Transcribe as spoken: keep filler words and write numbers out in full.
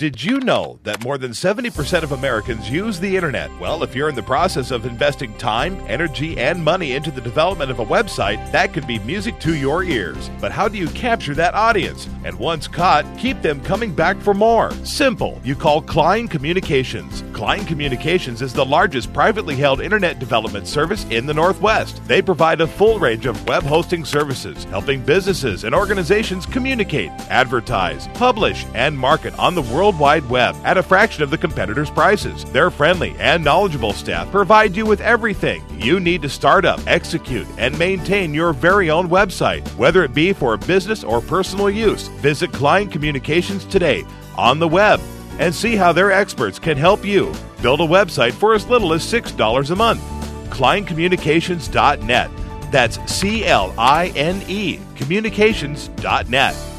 Did you know that more than seventy percent of Americans use the internet? Well, if you're in the process of investing time, energy, and money into the development of a website, that could be music to your ears. But how do you capture that audience? And once caught, keep them coming back for more? Simple. You call Klein Communications. Klein Communications is the largest privately held internet development service in the Northwest. They provide a full range of web hosting services, helping businesses and organizations communicate, advertise, publish, and market on the World Wide Web at a fraction of the competitors' prices. Their friendly and knowledgeable staff provide you with everything you need to start up, execute, and maintain your very own website. Whether it be for business or personal use, visit Klein Communications today on the web and see how their experts can help you build a website for as little as six dollars a month. Klein Communications dot net. That's C L I N E communications dot net.